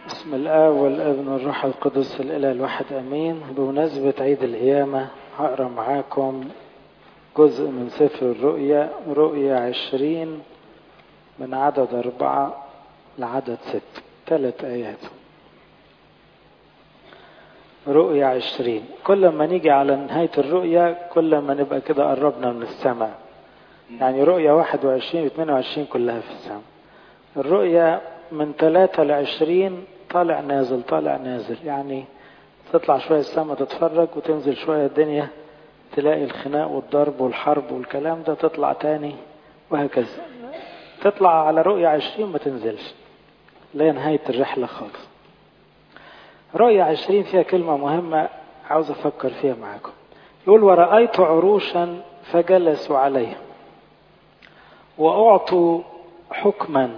بسم الله والابن والروح القدس الإله الواحد أمين. بمناسبة عيد القيامة هقرأ معاكم جزء من سفر الرؤيا، رؤيا 20 من عدد 4 لعدد 6، 3 آيات. رؤيا 20. كل ما نيجي على نهاية الرؤيا كل ما نبقى كده قربنا من السماء، يعني رؤيا 21 و 22 كلها في السماء. الرؤيا من 3 ل20 طالع نازل طالع نازل، يعني تطلع شوية السماء تتفرج وتنزل شوية الدنيا تلاقي الخناق والضرب والحرب والكلام ده، تطلع تاني وهكذا. تطلع على رؤيا 20 ما تنزلش، لا نهاية الرحلة خالص. رؤيا 20 فيها كلمة مهمة عاوز أفكر فيها معاكم. يقول: ورأيت عروشا فجلسوا عليها وأعطوا حكما،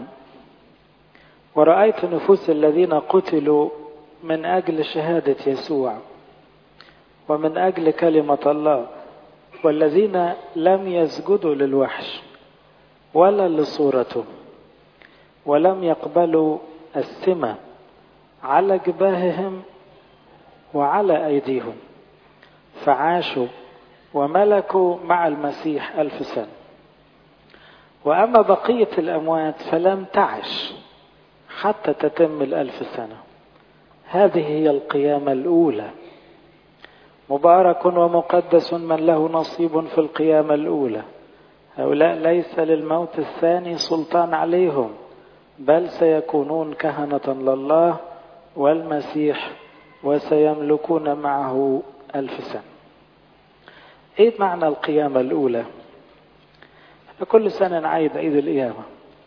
ورأيت نفوس الذين قتلوا من أجل شهادة يسوع ومن أجل كلمة الله، والذين لم يسجدوا للوحش ولا لصورته ولم يقبلوا السمة على جباههم وعلى أيديهم، فعاشوا وملكوا مع المسيح 1000 سنة. وأما بقية الأموات فلم تعش حتى تتم 1000 سنة. هذه هي القيامة الأولى. مبارك ومقدس من له نصيب في القيامة الأولى. هؤلاء ليس للموت الثاني سلطان عليهم، بل سيكونون كهنة لله والمسيح وسيملكون معه 1000 سنة. ايه معنى القيامة الأولى؟ كل سنة نعيد عيد القيامة،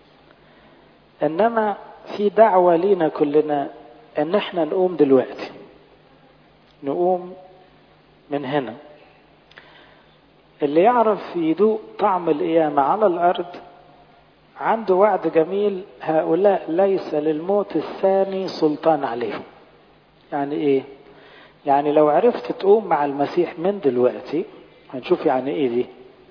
انما في دعوة لينا كلنا ان احنا نقوم دلوقتي، نقوم من هنا. اللي يعرف يدوق طعم القيامة على الارض عنده وعد جميل: هؤلاء ليس للموت الثاني سلطان عليهم. يعني ايه؟ يعني لو عرفت تقوم مع المسيح من دلوقتي، هنشوف يعني ايه دي.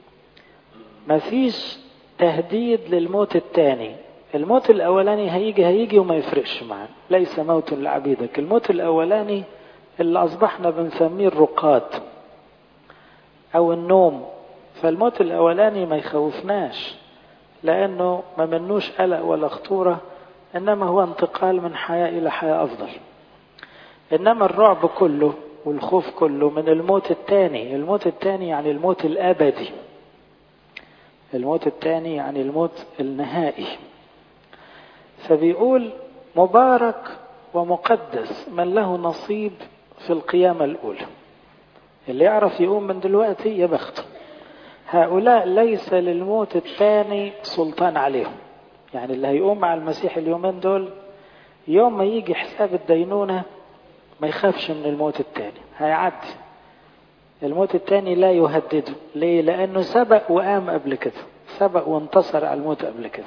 مفيش تهديد للموت الثاني. الموت الاولاني هيجي وما يفرقش معاه، ليس موت لعبيدك. الموت الاولاني اللي اصبحنا بنسميه الرقاد او النوم، فالموت الاولاني ما يخوفناش لانه ما منوش قلق ولا خطورة، انما هو انتقال من حياة الى حياة افضل. انما الرعب كله والخوف كله من الموت الثاني. الموت الثاني يعني الموت الابدي، الموت الثاني يعني الموت النهائي. فبيقول: مبارك ومقدس من له نصيب في القيامة الأولى. اللي يعرف يقوم من دلوقتي يا بخته. هؤلاء ليس للموت الثاني سلطان عليهم، يعني اللي هيقوم مع المسيح اليومين دول يوم ما يجي حساب الدينونة ما يخافش من الموت الثاني، هيعدي. الموت الثاني لا يهدده. ليه؟ لأنه سبق وقام قبل كده، سبق وانتصر على الموت قبل كده.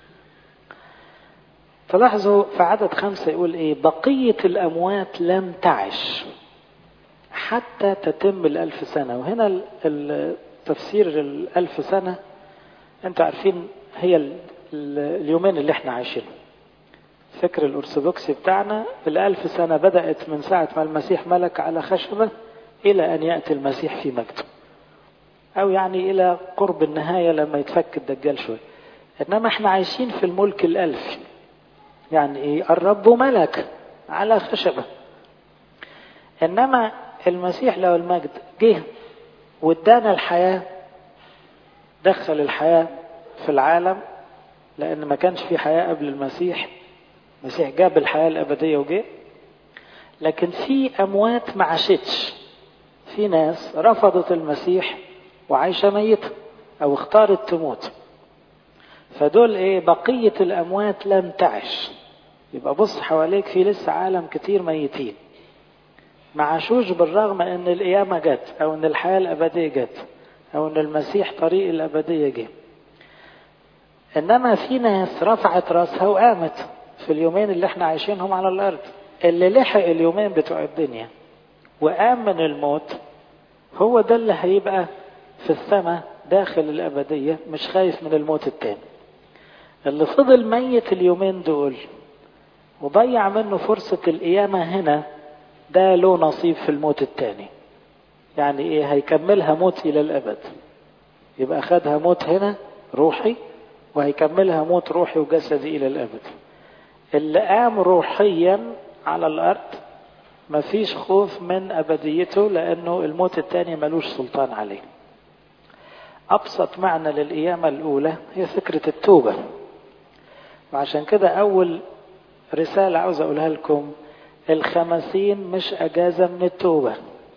تلاحظوا في عدد 5 يقول ايه؟ بقية الأموات لم تعش حتى تتم 1000 سنة. وهنا التفسير 1000 سنة انتوا عارفين هي اليومين اللي احنا عايشينه. فكر الأرثوذكسي بتاعنا 1000 سنة بدأت من ساعة ما المسيح ملك على خشبة إلى أن يأتي المسيح في مجده، أو يعني إلى قرب النهاية لما يتفك الدجال شوي. إنما احنا عايشين في الملك 1000، يعني إيه؟ الرب ملك على خشبة. إنما المسيح له المجد جه وادانا الحياة، دخل الحياة في العالم، لأن ما كانش في حياة قبل المسيح. المسيح جاب الحياة الأبدية وجه. لكن في أموات ما عاشتش، في ناس رفضت المسيح وعايشة ميتة أو اختارت تموت. فدول إيه؟ بقية الأموات لم تعش. يبقى بص حواليك، في لسه عالم كتير ميتين ما عاشوش، بالرغم ان القيامة جت او ان الحياة الابدية جت او ان المسيح طريق الابدية جه. انما في ناس رفعت راسها وقامت في اليومين اللي احنا عايشينهم على الارض. اللي لحق اليومين بتوع الدنيا وقام من الموت هو ده اللي هيبقى في السماء داخل الابدية، مش خايف من الموت التاني. اللي فضل ميت اليومين دول وضيع منه فرصة القيامة هنا، ده له نصيب في الموت التاني. يعني ايه؟ هيكملها موت الى الابد. يبقى خدها موت هنا روحي، وهيكملها موت روحي وجسدي الى الابد. اللي قام روحيا على الارض مفيش خوف من ابديته، لانه الموت التاني ملوش سلطان عليه. ابسط معنى للقيامة الاولى هي فكرة التوبة. وعشان كده اول رسالة عاوز اقولها لكم، 50 مش اجازة من التوبة،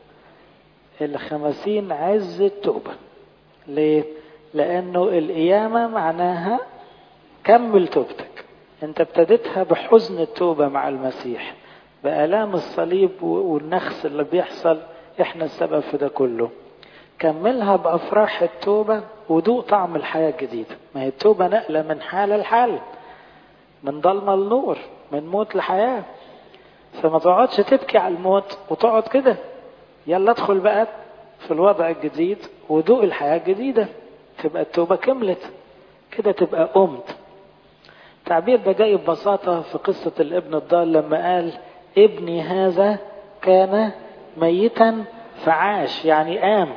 50 عز التوبة. ليه؟ لانه القيامة معناها كمل توبتك. انت ابتديتها بحزن التوبة مع المسيح، بآلام الصليب والنخس اللي بيحصل، احنا السبب في ده كله. كملها بأفراح التوبة ودوق طعم الحياة الجديدة. ما هي التوبة نقلة من حال لحال، من ضلمة لنور، من موت لحياة. فما تقعدش تبكي على الموت وتقعد كده، يلا ادخل بقى في الوضع الجديد ودوق الحياة الجديدة. تبقى التوبة كملت كده، تبقى قمت. التعبير ده جاي ببساطة في قصة الابن الضال، لما قال ابني هذا كان ميتا فعاش. يعني قام،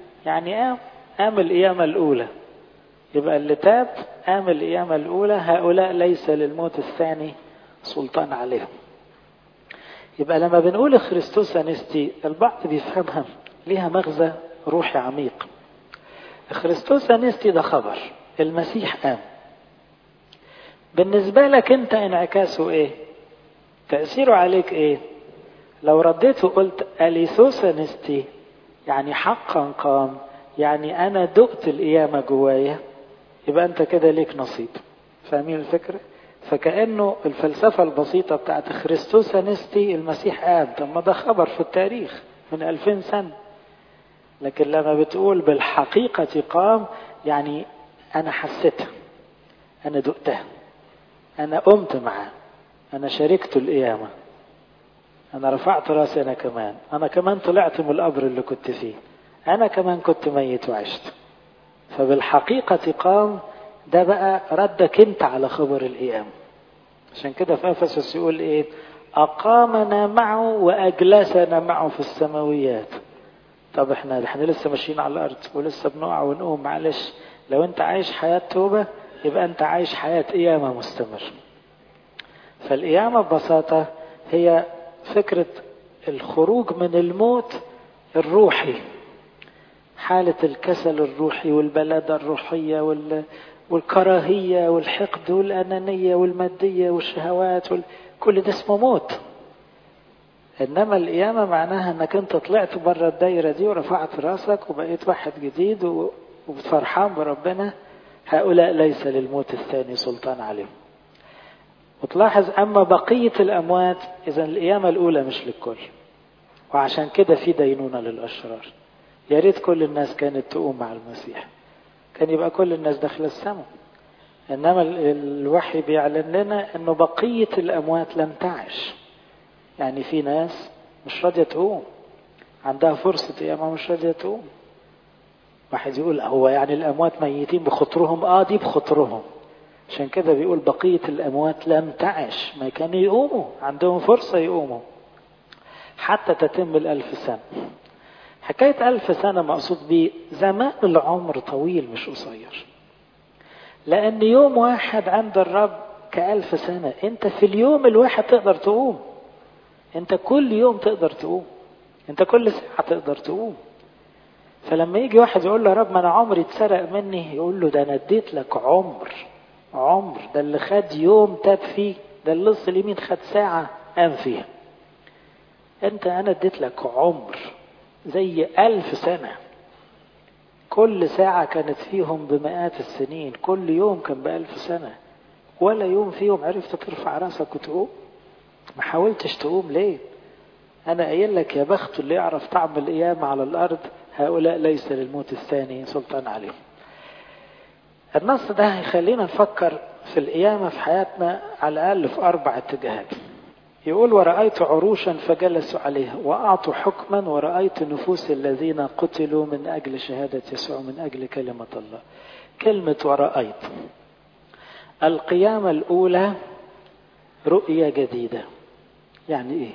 قام القيامة الأولى. يبقى اللي تاب قام القيامة الأولى، هؤلاء ليس للموت الثاني سلطان عليهم. يبقى لما بنقول خريستوس أنستي، البعض بيفهمها ليها مغزى روحي عميق. خريستوس أنستي ده خبر المسيح قام. بالنسبة لك انت انعكاسه ايه؟ تأثيره عليك ايه؟ لو رديت وقلت أليثوس أنستي، يعني حقا قام، يعني انا دقت القيامة جوايا، يبقى انت كده ليك نصيب. فاهمين الفكرة؟ فكأنه الفلسفة البسيطة بتاعت خريستوس أنستي، المسيح قام. طب ما ده خبر في التاريخ من 2000 سنة. لكن لما بتقول بالحقيقة قام، يعني انا حسيتها، انا دقتها، انا قمت معاه، انا شاركت القيامة، انا رفعت راسي، انا كمان طلعت من القبر اللي كنت فيه، انا كمان كنت ميت وعشت. فبالحقيقة قام، ده بقى ردك انت على خبر القيامة. عشان كده في افسس يقول ايه؟ اقامنا معه واجلسنا معه في السماويات. طب احنا لسه ماشيين على الارض ولسه بنقع ونقوم. معلش، لو انت عايش حياة توبة يبقى انت عايش حياة قيامة مستمر. فالقيامة ببساطة هي فكرة الخروج من الموت الروحي، حالة الكسل الروحي والبلادة الروحية والكراهية والحقد والأنانية والمادية والشهوات كل ده اسمه موت. إنما القيامة معناها أنك أنت طلعت بره الدايرة دي ورفعت راسك وبقيت واحد جديد وبتفرحان بربنا. هؤلاء ليس للموت الثاني سلطان عليهم. وتلاحظ أما بقية الأموات، إذن القيامة الأولى مش للكل، وعشان كده في دينونة للأشرار. يا ريت كل الناس كانت تقوم مع المسيح، كان يبقى كل الناس داخل السماء. إنما الوحي بيعلن لنا أنه بقية الأموات لم تعش. يعني في ناس مش راضية تقوم، عندها فرصة قيامة مش راضية تقوم. واحد يقول هو يعني الأموات ميتين بخطرهم؟ دي بخطرهم. عشان كده بيقول بقية الأموات لم تعش، ما كانوا يقوموا، عندهم فرصة يقوموا حتى تتم 1000 سنة. حكاية 1000 سنة مقصود بيه زمان العمر طويل مش قصير، لأن يوم واحد عند الرب ك1000 سنة. انت في اليوم الواحد تقدر تقوم، انت كل يوم تقدر تقوم، انت كل ساعة تقدر تقوم. فلما يجي واحد يقول له يا رب ما انا عمري اتسرق مني، يقول له ده انا اديت لك عمر. ده اللي خد يوم تاب فيه، ده اللي لص اليمين خد ساعة قام فيها. انا اديت لك عمر زي 1000 سنة. كل ساعة كانت فيهم بمئات السنين، كل يوم كان ب1000 سنة. ولا يوم فيهم عرفت ترفع راسك وتقوم؟ ما حاولتش تقوم ليه؟ انا قايل لك يا بخت اللي يعرف طعم القيامة على الارض، هؤلاء ليس للموت الثاني سلطان عليهم. النص ده هيخلينا نفكر في القيامة في حياتنا على الأقل في 4 اتجاهات. يقول ورأيت عروشا فجلسوا عليها وأعطوا حكما، ورأيت نفوس الذين قتلوا من أجل شهادة يسوع من أجل كلمة الله. كلمة ورأيت، القيامة الأولى رؤية جديدة. يعني ايه؟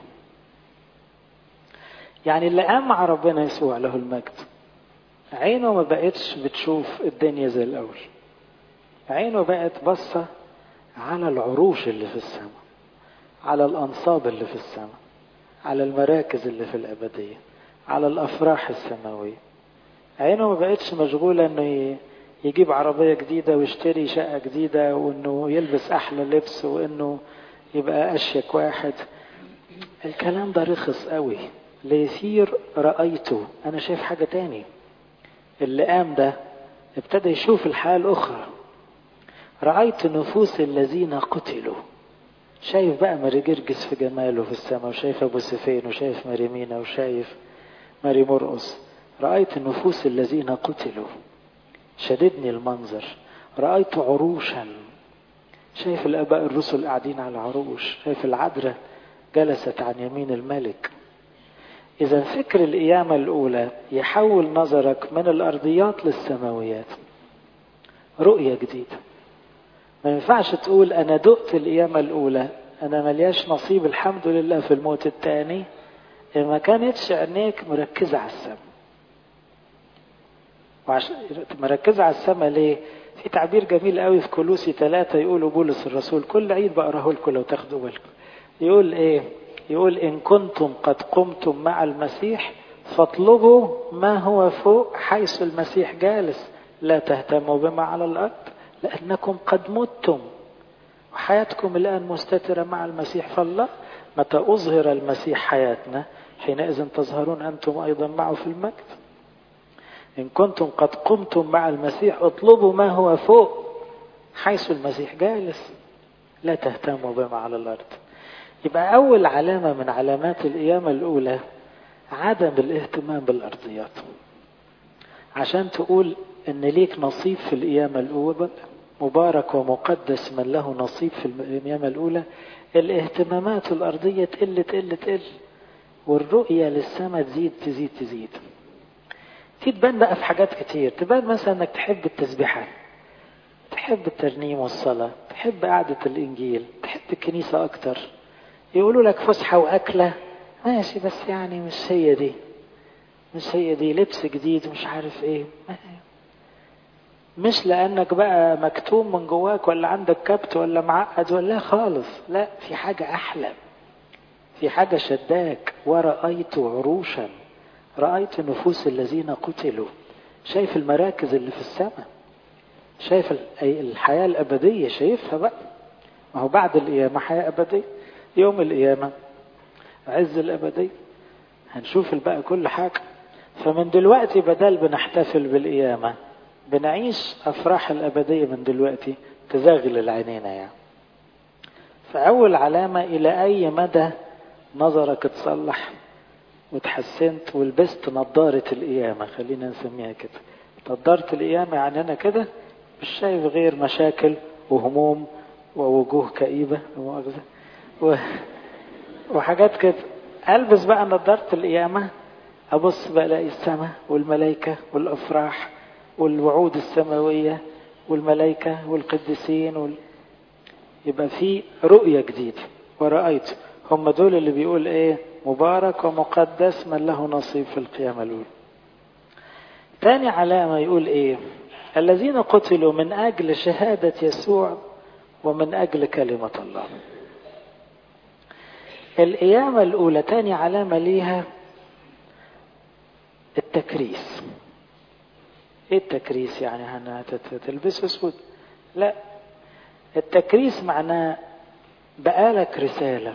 يعني اللي قام مع ربنا يسوع له المجد عينه ما بقتش بتشوف الدنيا زي الأول، عينه بقت بصة على العروش اللي في السماء، على الأنصاب اللي في السماء، على المراكز اللي في الأبدية، على الأفراح السماوية. عينه ما بقتش مشغولة انه يجيب عربية جديدة ويشتري شقة جديدة وانه يلبس احلى لبس وانه يبقى اشيك واحد. الكلام ده رخص قوي. ليثير رأيته، انا شايف حاجة تاني. اللي قام ده ابتدى يشوف الحياة الاخرى. رأيت نفوس الذين قتلوا. شايف بقى ماري جرجس في جماله في السماء، وشايف ابو سفين، وشايف ماري مينا، وشايف ماري مرقص. رأيت النفوس الذين قتلوا. شددني المنظر. رأيت عروشا. شايف الآباء الرسل قاعدين على عروش، شايف العذراء جلست عن يمين الملك. إذا فكر القيامة الأولى يحول نظرك من الأرضيات للسماويات. رؤية جديدة. ما ينفعش تقول أنا دقت القيامة الأولى، أنا ملياش نصيب الحمد لله في الموت الثاني، ما كانتش عينيك مركزة على السماء. مركزة على السماء ليه؟ في تعبير جميل قوي في كولوسي 3 يقولوا بولس الرسول، كل عيد بقراه لكم لو تاخدوا بالكم. يقول ايه؟ يقول إن كنتم قد قمتم مع المسيح فاطلبوا ما هو فوق حيث المسيح جالس، لا تهتموا بما على الأرض لأنكم قد متم وحياتكم الآن مستترة مع المسيح. فالله متى أظهر المسيح حياتنا حينئذ تظهرون أنتم أيضا معه في المجد. إن كنتم قد قمتم مع المسيح اطلبوا ما هو فوق حيث المسيح جالس، لا تهتموا بما على الأرض. يبقى أول علامة من علامات القيامة الأولى عدم الاهتمام بالأرضيات. عشان تقول إن ليك نصيب في القيامة الأولى، مبارك ومقدس من له نصيب في القيامة الأولى، الاهتمامات الأرضية تقل تقل تقل، والرؤية للسماء تزيد تزيد تزيد. تبان بقى في حاجات كتير. تبان مثلا انك تحب التسبيحات، تحب الترنيم والصلاة، تحب قعدة الإنجيل، تحب الكنيسة أكتر. يقولوا لك فسحة وأكلة ماشي، بس يعني مش هي دي، مش هي دي. لبس جديد مش عارف ايه، مش لأنك بقى مكتوم من جواك ولا عندك كبت ولا معقد ولا خالص، لا، في حاجة أحلى، في حاجة شداك. ورأيت عروشا. رأيت نفوس الذين قتلوا. شايف المراكز اللي في السماء، شايف الحياة الأبدية، شايفها بقى. ما هو بعد القيامة حياة أبدية، يوم القيامة عز الأبدية، هنشوف بقى كل حاجة. فمن دلوقتي بدل بنحتفل بالقيامة بنعيش أفراح الأبدية من دلوقتي تزاغل العينين يعني. فأول علامة إلى أي مدى نظرك اتصلح وتحسنت ولبست نظارة القيامة، خلينا نسميها كده. نظارة القيامة يعني أنا كده مش شايف غير مشاكل وهموم ووجوه كئيبة وحاجات كده. ألبس بقى نظارة القيامة، أبص بقى ألاقي السماء والملائكة والأفراح والوعود السماوية والملائكة والقديسين يبقى في رؤية جديدة. ورأيت، هم دول اللي بيقول ايه؟ مبارك ومقدس من له نصيب في القيامة الأولى. تاني علامة يقول ايه؟ الذين قتلوا من أجل شهادة يسوع ومن أجل كلمة الله. القيامة الأولى تاني علامة ليها التكريس. ايه التكريس؟ يعني هتلبس اسود؟ لا، التكريس معناه بقالك رسالة.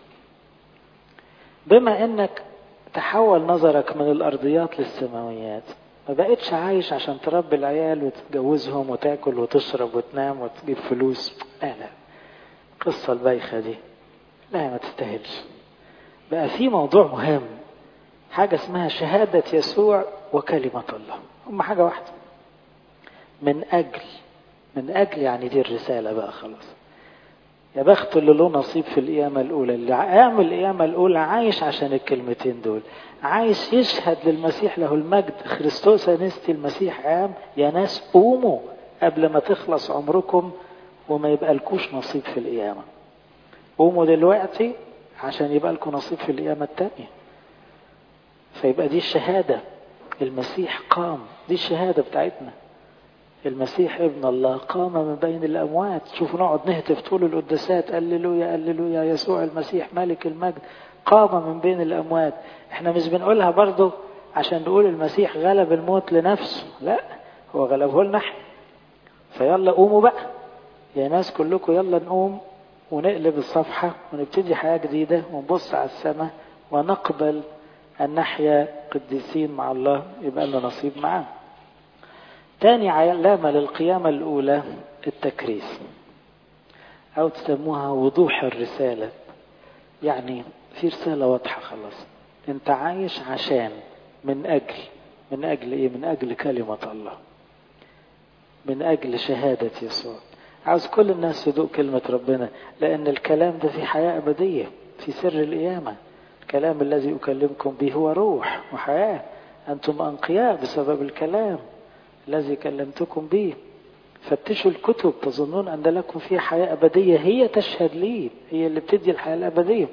بما انك تحول نظرك من الارضيات للسماويات، ما بقتش عايش عشان تربي العيال وتجوزهم وتاكل وتشرب وتنام وتجيب فلوس. لا، القصة البايخة دي لا، ما تستاهلش. بقى في موضوع مهم، حاجة اسمها شهادة يسوع وكلمة الله، هم حاجة واحدة. من أجل يعني دي الرسالة بقى خلاص. يا بخت اللي له نصيب في القيامة الأولى، اللي عامل القيامة الأولى عايش عشان الكلمتين دول، عايش يشهد للمسيح له المجد. خريستوس أنستي، المسيح قام. يا ناس قوموا قبل ما تخلص عمركم وما يبقى لكوش نصيب في القيامة. قوموا دلوقتي عشان يبقى لكم نصيب في القيامة التانية. فيبقى دي الشهادة، المسيح قام، دي الشهادة بتاعتنا. المسيح ابن الله قام من بين الأموات. شوفوا نقعد نهتف طول القداسات هللويا هللويا يسوع المسيح ملك المجد قام من بين الأموات. احنا مش بنقولها برضو عشان نقول المسيح غلب الموت لنفسه، لا، هو غلبه لنا احنا. فيلا قوموا بقى يا ناس كلكم، يلا نقوم ونقلب الصفحة ونبتدي حياة جديدة ونبص على السماء ونقبل أن نحيا قديسين مع الله، يبقى لنا نصيب معاه. تاني علامة للقيامة الأولى التكريس، أو تسموها وضوح الرسالة. يعني في رسالة واضحة خلاص، أنت عايش عشان من أجل إيه؟ من أجل كلمة الله، من أجل شهادة يسوع. عاوز كل الناس تدوق كلمة ربنا، لأن الكلام ده في حياة أبدية، في سر القيامة. الكلام الذي أكلمكم به هو روح وحياة، أنتم أنقياء بسبب الكلام الذي كلمتكم به. فتشوا الكتب تظنون أن لكم فيها حياة أبدية، هي تشهد لي، هي اللي بتدي الحياة الأبدية.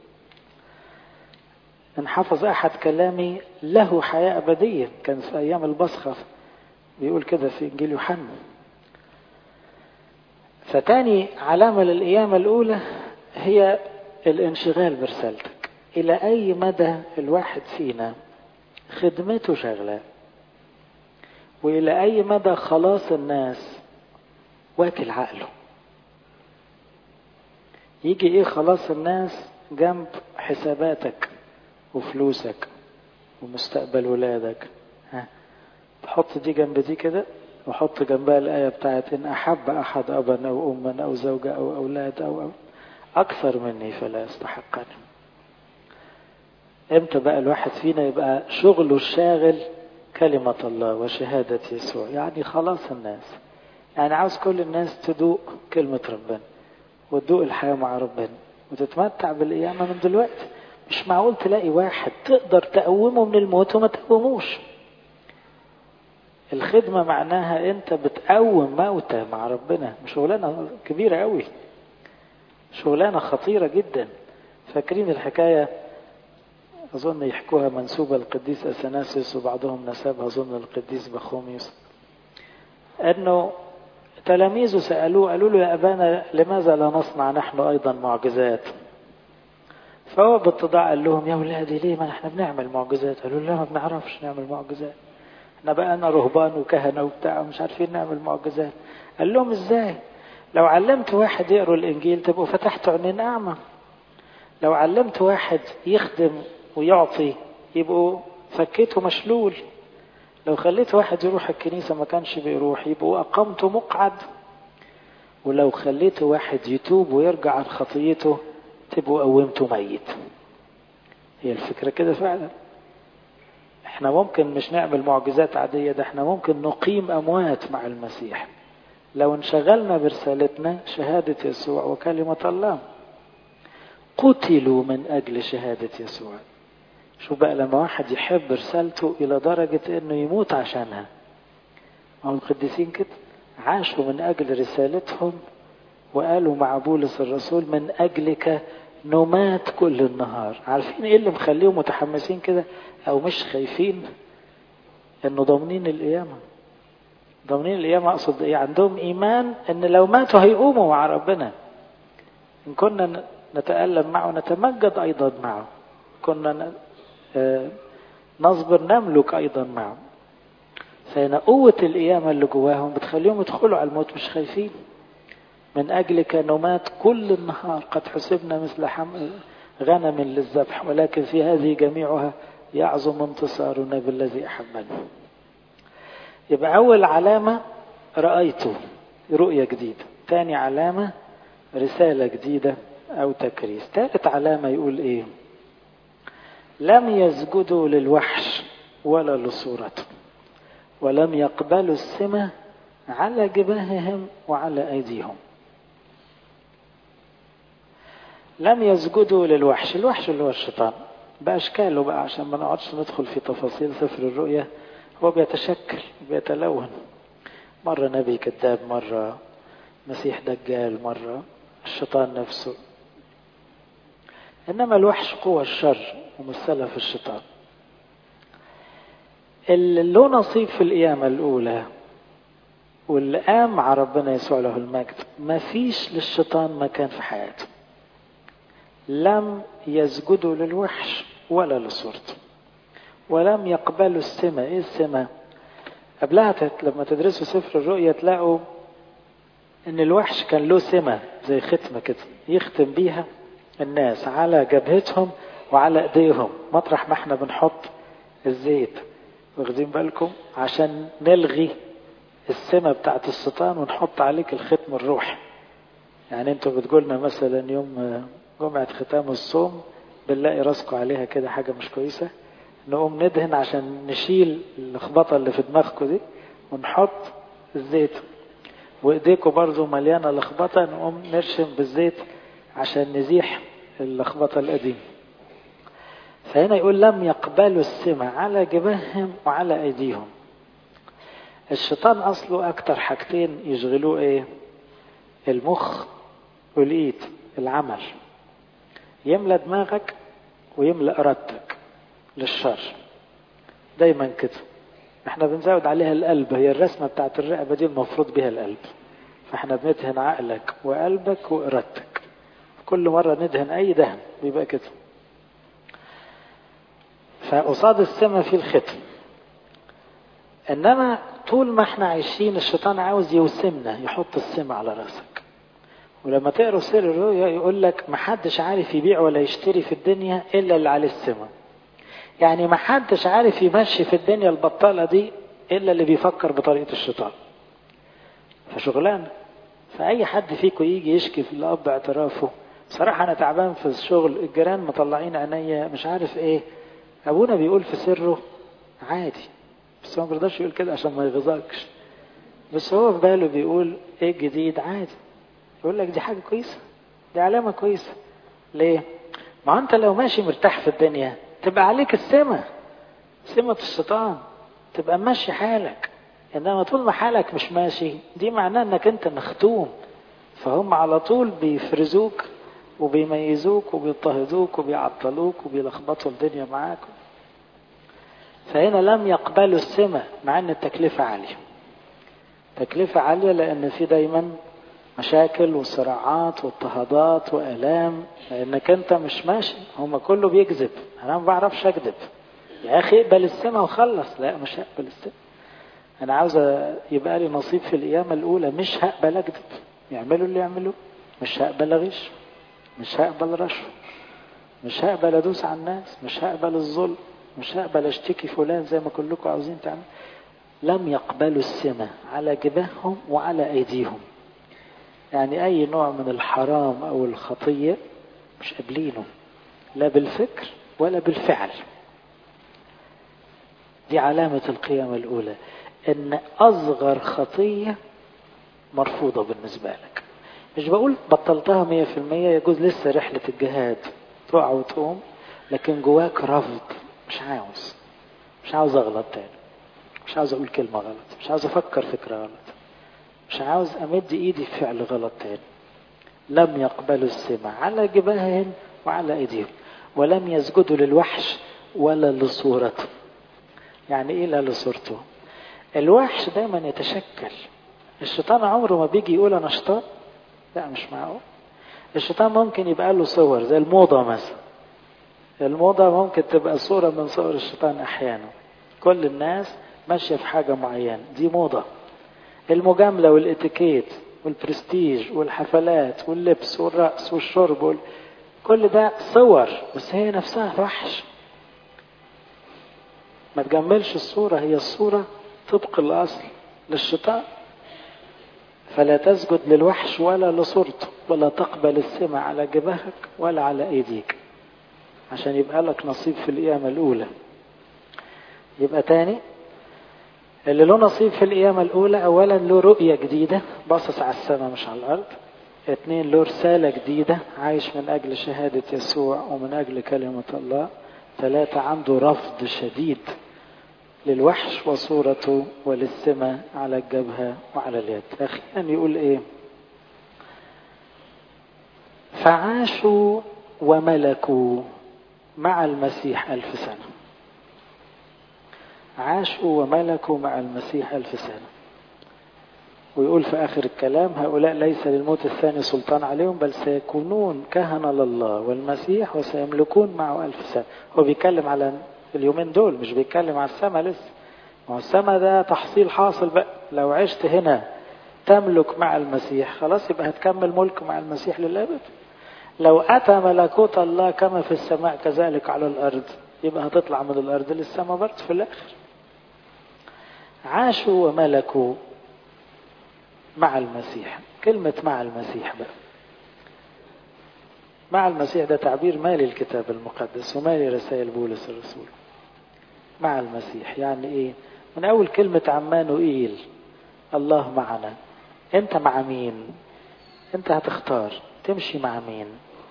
إن حفظ أحد كلامي له حياة أبدية، كان في أيام البصخة بيقول كده في إنجيل يوحنا. فتاني علامة للقيامة الأولى هي الانشغال برسالتك. إلى أي مدى الواحد فينا خدمته شغلة، وإلى أي مدى خلاص الناس واكل عقله. يجي إيه خلاص الناس جنب حساباتك وفلوسك ومستقبل ولادك؟ تحط دي جنب دي كده، وحط جنبها الآية بتاعت إن أحب أحد أبا أو أما أو زوجة أو أولاد أو أكثر مني فلا يستحقني. امتى بقى الواحد فينا يبقى شغله الشاغل كلمة الله وشهادة يسوع؟ يعني خلاص الناس، يعني عاوز كل الناس تدوق كلمة ربنا وتدوق الحياة مع ربنا وتتمتع بالقيامة من دلوقتي. مش معقول تلاقي واحد تقدر تقومه من الموت وما تقوموش. الخدمة معناها انت بتقوم موتى مع ربنا. شغلانة كبيرة قوي، شغلانة خطيرة جدا. فاكرين الحكاية أظن يحكوها منسوبة القديس أثناسيوس، وبعضهم نسبها أظن القديس بخوميوس، أنه تلاميذه سألوه، قالوا له يا أبانا لماذا لا نصنع نحن أيضا معجزات؟ فهو باتضاع قال لهم يا ولادي ليه ما نحن بنعمل معجزات؟ قالوا له لا ما بنعرفش نعمل معجزات، احنا بقى رهبان وكهنة وبتاع ومش عارفين نعمل معجزات. قال لهم ازاي؟ لو علمت واحد يقرأ الإنجيل تبقوا فتحتوا عينين أعمى، لو علمت واحد يخدم ويعطي يبقوا فكيته مشلول، لو خليت واحد يروح الكنيسة ما كانش بيروح يبقوا أقمته مقعد، ولو خليت واحد يتوب ويرجع عن خطيته تبقوا قومته ميت. هي الفكرة كده فعلا. احنا ممكن مش نعمل معجزات عادية، ده احنا ممكن نقيم أموات مع المسيح لو انشغلنا برسالتنا شهادة يسوع وكلمة الله. قتلوا من أجل شهادة يسوع. شو بقى لما واحد يحب رسالته إلى درجة أنه يموت عشانها؟ هم القديسين كده عاشوا من أجل رسالتهم، وقالوا مع بولس الرسول من أجلك نمات كل النهار. عارفين إيه اللي مخليهم متحمسين كده أو مش خايفين؟ إنه ضامنين القيامة. ضامنين القيامة أقصد إيه؟ عندهم إيمان إن لو ماتوا هيقوموا مع ربنا. إن كنا نتألم معه نتمجد أيضا معه، كنا نصبر نملك أيضا معه. فهنا قوة القيامة اللي جواهم بتخليهم يدخلوا على الموت مش خايفين. من أجلك نمات كل النهار، قد حسبنا مثل غنم للذبح، ولكن في هذه جميعها يعظم انتصارنا بالذي أحبنا. يبقى أول علامة رأيته رؤية جديدة، ثاني علامة رسالة جديدة أو تكريس، ثالث علامة يقول إيه؟ لم يسجدوا للوحش ولا لصورته، ولم يقبلوا السمة على جباههم وعلى أيديهم. لم يسجدوا للوحش. الوحش اللي هو الشيطان بأشكاله بقى، عشان ما نقعدش ندخل في تفاصيل سفر الرؤيا. هو بيتشكل بيتلون، مرة نبي كذاب، مرة مسيح دجال، مرة الشيطان نفسه. إنما الوحش قوة الشر ممثلة في الشيطان. اللي له نصيب في القيامة الأولى واللي قام مع ربنا يسوع له المجد ما فيش للشيطان مكان في حياته. لم يسجدوا للوحش ولا لصورته ولم يقبلوا السمة. ايه السمة؟ قبلها لما تدرسوا سفر الرؤيا تلاقوا ان الوحش كان له سمة زي ختمة كده يختم بيها الناس على جبهتهم وعلى ايديهم، مطرح ما احنا بنحط الزيت، واخدين بالكم؟ عشان نلغي السمة بتاعت الشيطان ونحط عليك الختم الروحي. يعني انتوا بتقولنا مثلا يوم جمعة ختام الصوم بنلاقي راسكم عليها كده حاجة مش كويسة، نقوم ندهن عشان نشيل اللخبطة اللي في دماغكم دي ونحط الزيت، وايديكم برضو مليانة لخبطة نقوم نرشم بالزيت عشان نزيح اللخبطة القديمة. فهنا يقول لم يقبلوا السمة على جباههم وعلى ايديهم. الشيطان اصله اكتر حاجتين يشغلوه ايه؟ المخ والايد، العمل. يملى دماغك ويملى ارادتك للشر دايما كده. احنا بنزود عليها القلب، هي الرسمة بتاعت الرقبة دي المفروض بها القلب، فاحنا بندهن عقلك وقلبك وارادتك. كل مرة ندهن اي دهن بيبقى كده. فقصاد السمة في الختم. انما طول ما احنا عايشين الشيطان عاوز يوسمنا، يحط السمة على راسك. ولما تقروا سر الرؤيا يقول لك محدش عارف يبيع ولا يشتري في الدنيا الا اللي عليه السمة. يعني محدش عارف يمشي في الدنيا البطالة دي الا اللي بيفكر بطريقة الشيطان. فشغلانة. فأي حد فيكم يجي يشكي في الأب اعترافه، بصراحة أنا تعبان في الشغل، الجيران مطلعين عينيا، مش عارف إيه، أبونا بيقول في سره عادي، بس هو ما بيرضاش يقول كده عشان ما يغيظكش، بس هو في باله بيقول إيه الجديد عادي. يقول لك دي حاجة كويسة، دي علامة كويسة. ليه؟ ما أنت لو ماشي مرتاح في الدنيا تبقى عليك السمة، سمة الشيطان، تبقى ماشي حالك. إنما طول ما حالك مش ماشي دي معناه إنك أنت مختوم، فهم على طول بيفرزوك وبيميزوك وبيضطهدوك وبيعطلوك وبيلخبطوا الدنيا معاك. فهنا لم يقبلوا السمة مع ان التكلفة عالية. تكلفة عالية لان في دايما مشاكل وصراعات واضطهادات وآلام، لانك انت مش ماشي. هم كله بيكذب، انا ما بعرفش اكذب. يا اخي اقبل السمة وخلص. لا مش هقبل السمة، انا عاوز يبقى لي نصيب في القيامة الاولى، مش هقبل اكذب. يعملوا اللي يعملوه، مش هقبل اغش، مش هقبل رشوة، مش هقبل ادوس على الناس، مش هقبل الظلم، مش هقبل اشتكي فلان زي ما كلكم عاوزين تعمل. لم يقبلوا السمة على جباههم وعلى ايديهم. يعني اي نوع من الحرام او الخطية مش قابلينه، لا بالفكر ولا بالفعل. دي علامة القيامة الاولى، ان اصغر خطية مرفوضة بالنسبة لك. مش بقول بطلتها 100%، يجوز لسه رحلة الجهاد تقع وتقوم، لكن جواك رفض. مش عاوز اغلط تاني، مش عاوز اقول كلمة غلط، مش عاوز افكر فكرة غلط، مش عاوز امد ايدي في فعل غلط تاني. لم يقبلوا السمع على جباههم وعلى ايديهم، ولم يسجدوا للوحش ولا لصورته. يعني ايه لا لصورته؟ الوحش دايما يتشكل. الشيطان عمره ما بيجي يقول انا شيطان، لا مش معقول. الشيطان ممكن يبقى له صور زي الموضة مثلا. الموضة ممكن تبقى صورة من صور الشيطان احيانا. كل الناس ماشية في حاجة معينة، دي موضة. المجاملة والاتيكيت والبرستيج والحفلات واللبس والرقص والشرب كل ده صور، بس هي نفسها وحش. ما تجملش الصورة، هي الصورة طبق الأصل للشيطان. فلا تسجد للوحش ولا لصورته، ولا تقبل السمع على جبهك ولا على ايديك، عشان يبقى لك نصيب في القيامة الأولى. يبقى تاني، اللي له نصيب في القيامة الأولى أولا له رؤية جديدة، باصص على السماء مش على الأرض. 2 له رسالة جديدة، عايش من أجل شهادة يسوع ومن أجل كلمة الله. 3 عنده رفض شديد للوحش وصورته وللسمة على الجبهة وعلى اليد. أخيرا يقول إيه؟ فعاشوا وملكوا مع المسيح 1000 سنة. عاشوا وملكوا مع المسيح 1000 سنة. ويقول في آخر الكلام: هؤلاء ليس للموت الثاني سلطان عليهم، بل سيكونون كهنة لله والمسيح وسيملكون معه 1000 سنة. هو بيتكلم على اليومين دول، مش بيتكلم على السماء لسه. ما هو السماء ده تحصيل حاصل بقى. لو عشت هنا تملك مع المسيح خلاص يبقى هتكمل ملك مع المسيح للأبد. لو أتى ملكوت الله كما في السماء كذلك على الأرض يبقى هتطلع من الأرض للسماء برضه في الآخر. عاشوا وملكوا مع المسيح. كلمة مع المسيح بقى، مع المسيح ده تعبير مالي الكتاب المقدس ومالي رسائل بولس الرسول. مع المسيح يعني ايه؟ من اول كلمة عمانوئيل، الله معنا. انت مع مين؟ انت هتختار تمشي مع مين.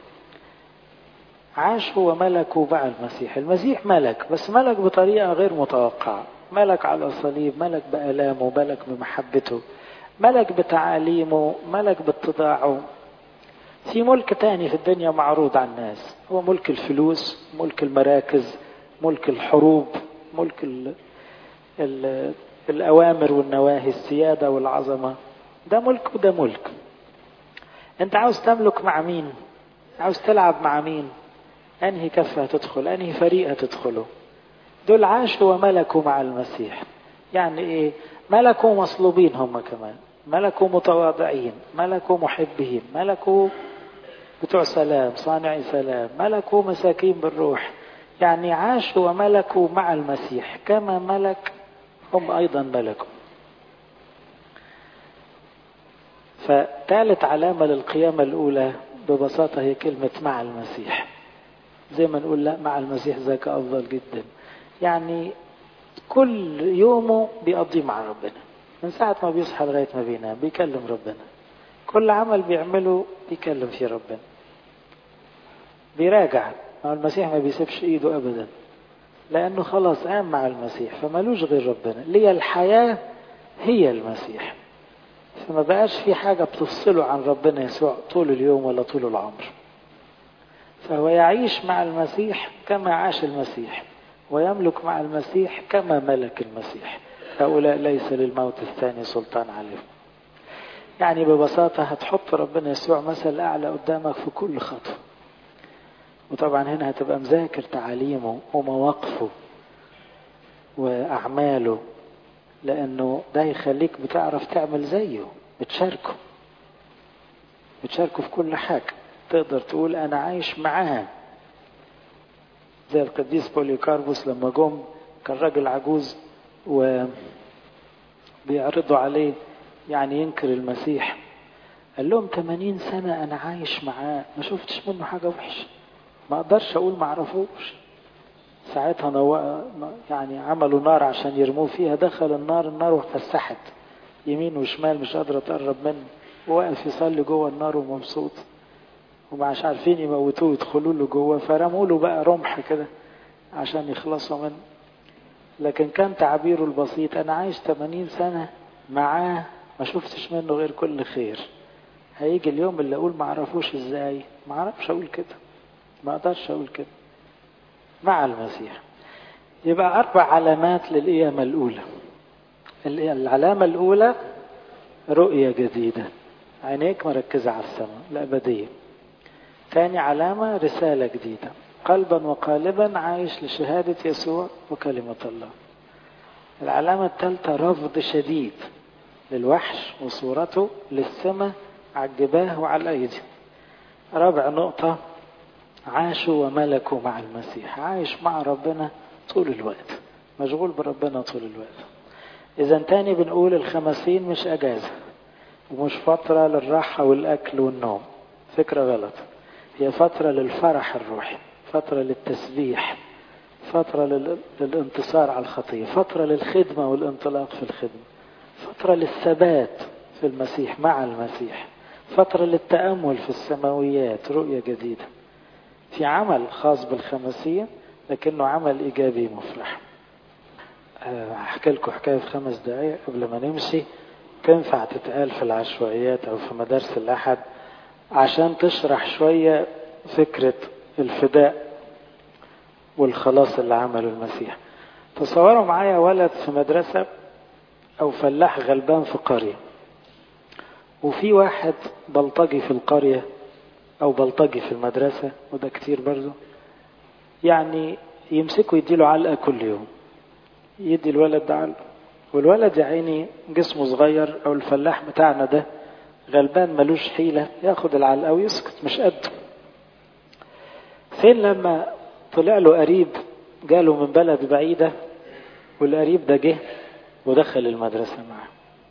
عاشوا وملكوا مع المسيح. المسيح ملك، بس ملك بطريقة غير متوقعة. ملك على الصليب، ملك بآلامه، ملك بمحبته، ملك بتعاليمه، ملك باتضاعه. في ملك تاني في الدنيا معروض على الناس، هو ملك الفلوس، ملك المراكز، ملك الحروب، ملك الأوامر والنواهي، السيادة والعظمة. ده ملك وده ملك. انت عاوز تملك مع مين؟ عاوز تلعب مع مين؟ انهي كفة هتدخل؟ انهي فريق هتدخله؟ دول عاشوا وملكوا مع المسيح. يعني ايه؟ ملكوا مصلوبين هم كمان، ملكوا متواضعين، ملكوا محبين، ملكوا بتوع سلام، صانعي سلام، ملكوا مساكين بالروح. يعني عاشوا وملكوا مع المسيح كما ملك هم أيضا ملكوا. فثالث علامة للقيامة الأولى ببساطة هي كلمة مع المسيح. زي ما نقول لا، مع المسيح ذاك أفضل جدا. يعني كل يومه بيقضيه مع ربنا، من ساعة ما بيصحى لغاية ما بينام بيكلم ربنا. كل عمل بيعمله بيكلم فيه ربنا، بيراجع. المسيح ما بيسيبش ايده ابدا، لانه خلاص قام مع المسيح، فمالوش غير ربنا. ليه الحياة هي المسيح، فما بقاش في حاجة بتفصله عن ربنا يسوع طول اليوم ولا طول العمر. فهو يعيش مع المسيح كما عاش المسيح، ويملك مع المسيح كما ملك المسيح. هؤلاء ليس للموت الثاني سلطان عليهم. يعني ببساطة هتحط ربنا يسوع مثل أعلى قدامك في كل خطوة. وطبعا هنا هتبقى مذاكر تعاليمه ومواقفه وأعماله، لأنه ده يخليك بتعرف تعمل زيه، بتشاركه في كل حاجة. تقدر تقول أنا عايش معاه. زي القديس بوليكاربوس لما جم كان راجل عجوز وبيعرضوا عليه يعني ينكر المسيح، قال لهم 80 سنة أنا عايش معاه ما شفتش منه حاجة وحشة، ما أقدرش أقول ما عرفوش. ساعتها يعني عملوا نار عشان يرموه فيها، دخل النار واتفسحت يمين وشمال، مش قادرة تقرب منه، وواقف يصلي جوه النار ومبسوط، ومش عارفين يموتوه يدخلوا له جوه، فرموا له بقى رمح كده عشان يخلصوا منه. لكن كان تعبيره البسيط أنا عايش 80 سنة معاه ما شفتش منه غير كل خير. هيجي اليوم اللي أقول ما عرفوش إزاي، ما عرفش أقول كده، ما أقدرش أقول كده. مع المسيح. يبقى 4 علامات للقيامة الأولى. العلامة الأولى رؤية جديدة، عينيك مركزة على السماء الأبدية. ثاني علامة رسالة جديدة، قلبا وقالبا عايش لشهادة يسوع وكلمة الله. العلامة الثالثة رفض شديد للوحش وصورته، للسماء على الجباه وعلى الأيدي. رابع نقطة عاشوا وملكوا مع المسيح، عايش مع ربنا طول الوقت، مشغول بربنا طول الوقت. إذا تاني بنقول الخمسين مش أجازة ومش فترة للراحة والأكل والنوم، فكرة غلط. هي فترة للفرح الروحي، فترة للتسبيح، فترة للانتصار على الخطية، فترة للخدمة والانطلاق في الخدمة، فترة للثبات في المسيح مع المسيح، فترة للتأمل في السماويات، رؤية جديدة. في عمل خاص بالخمسين لكنه عمل إيجابي مفرح. أحكي لكم حكاية في 5 دقايق قبل ما نمشي، تنفع تتقال في العشوائيات أو في مدارس الأحد عشان تشرح شوية فكرة الفداء والخلاص اللي عمله المسيح. تصوروا معايا ولد في مدرسة أو فلاح غلبان في قرية، وفي واحد بلطجي في القرية أو بلطجي في المدرسة، وده كتير برضو، يعني يمسكوا يديله علقة كل يوم، يدي الولد ده علقة، والولد يا عيني جسمه صغير، أو الفلاح بتاعنا ده غلبان ملوش حيلة، ياخد العلقة ويسكت مش قده. فين لما طلع له قريب جاله من بلد بعيدة، والقريب ده جه ودخل المدرسة معه،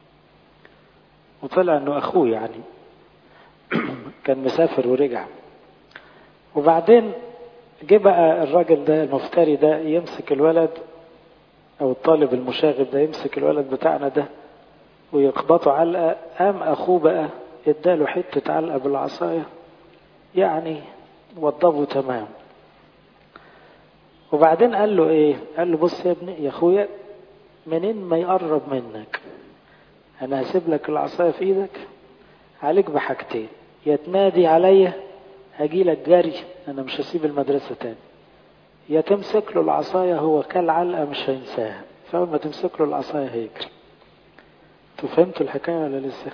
وطلع انه اخوه يعني كان مسافر ورجع. وبعدين جه بقى الراجل ده المفتري ده يمسك الولد، او الطالب المشاغب ده يمسك الولد بتاعنا ده ويخبطه علقة. قام اخوه بقى اداله حتة علقة بالعصاية، يعني وضبه تمام. وبعدين قال له ايه؟ قال له بص يا ابني يا اخويا، منين ما يقرب منك انا هسيب لك العصاية في ايدك، عليك بحاجتين، يا تنادي عليا هجي لك جري، انا مش هسيب المدرسة تاني، يا تمسك له العصاية، هو كل علقة مش هينساها، فاول ما تمسك له العصاية هيجري. انتوا فهمتوا الحكاية ولا لسه؟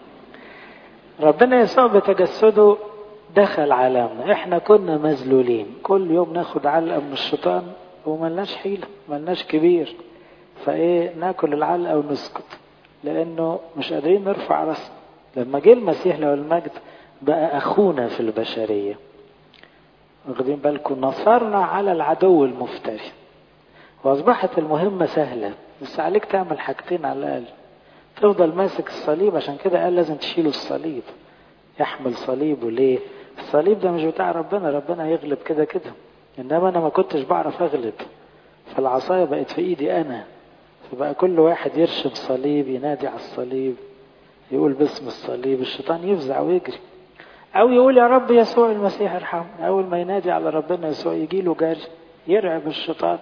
ربنا يسوع بتجسده دخل عالمنا، احنا كنا مذلولين، كل يوم ناخد علقة من الشيطان وملناش حيلة، ملناش كبير، فايه ناكل العلقة ونسكت، لانه مش قادرين نرفع راسنا. لما جه المسيح له المجد بقى اخونا في البشرية، واخدين بالكم؟ نصرنا على العدو المفتري، واصبحت المهمة سهلة، بس عليك تعمل حاجتين على الاقل، تفضل ماسك الصليب. عشان كده قال لازم تشيلوا الصليب، يحمل صليبه. ليه؟ الصليب ده مش بتاع ربنا، ربنا يغلب كده كده، انما انا ما كنتش بعرف اغلب، فالعصاية بقت في ايدي انا، فبقى كل واحد يرشم صليب، ينادي على الصليب، يقول باسم الصليب، الشيطان يفزع ويجري، او يقول يا رب يسوع المسيح ارحمني، اول ما ينادي على ربنا يسوع يجي له جري يرعب الشيطان.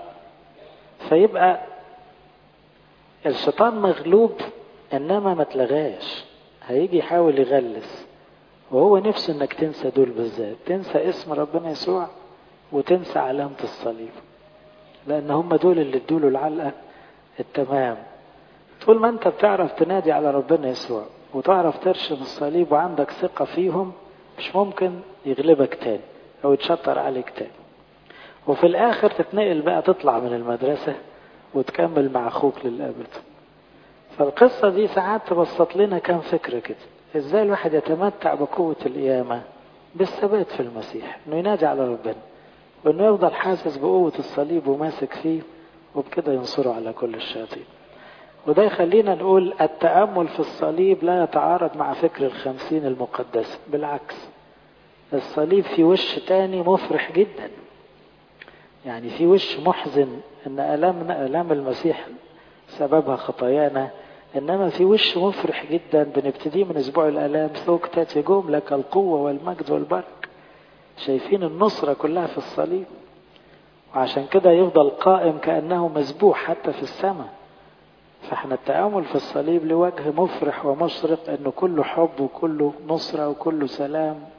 فيبقى الشيطان مغلوب، انما ما تلغاش، هيجي يحاول يغلس، وهو نفسه انك تنسى دول بالذات، تنسى اسم ربنا يسوع وتنسى علامة الصليب، لان هم دول اللي ادوله العلقة التمام. طول ما انت بتعرف تنادي على ربنا يسوع وتعرف ترشم الصليب وعندك ثقة فيهم، مش ممكن يغلبك تاني او يتشطر عليك تاني. وفي الاخر تتنقل بقى، تطلع من المدرسة وتكمل مع اخوك للابد. فالقصة دي ساعات تبسط لنا كام فكرة كده، ازاي الواحد يتمتع بقوة القيامة، بالثبات في المسيح، انه ينادي على ربنا، وانه يفضل حاسس بقوة الصليب وماسك فيه، وبكده ينصره على كل الشياطين. وده يخلينا نقول التأمل في الصليب لا يتعارض مع فكر الخمسين المقدسة، بالعكس، الصليب في وش تاني مفرح جدا، يعني في وش محزن ان ألام المسيح سببها خطايانا، انما في وش مفرح جدا بنبتدي من اسبوع الالام، ثوك تاتي جوم لك القوة والمجد والبرك، شايفين النصرة كلها في الصليب. وعشان كده يفضل قائم كأنه مذبوح حتى في السماء. فاحنا التأمل في الصليب لوجه مفرح ومشرق، انه كله حب وكله نصرة وكله سلام